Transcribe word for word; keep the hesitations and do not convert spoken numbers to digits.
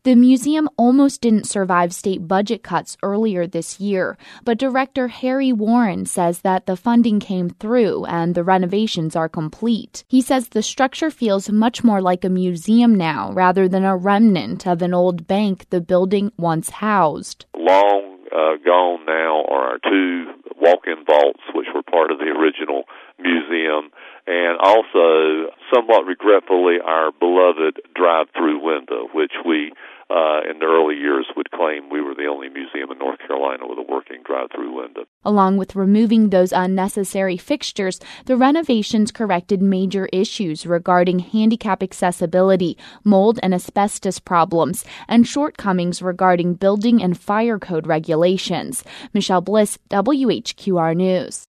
The museum almost didn't survive state budget cuts earlier this year, but director Harry Warren says that the funding came through and the renovations are complete. He says the structure feels much more like a museum now rather than a remnant of an old bank the building once housed. Long uh, gone now are our two walk-in vaults, which were part of the original museum, and also, somewhat regretfully, our beloved drive-through window, which we, uh, in the early years, would claim we were the only museum in North Carolina with a working drive-through window. Along with removing those unnecessary fixtures, the renovations corrected major issues regarding handicap accessibility, mold and asbestos problems, and shortcomings regarding building and fire code regulations. Michelle Bliss, W H Q R News.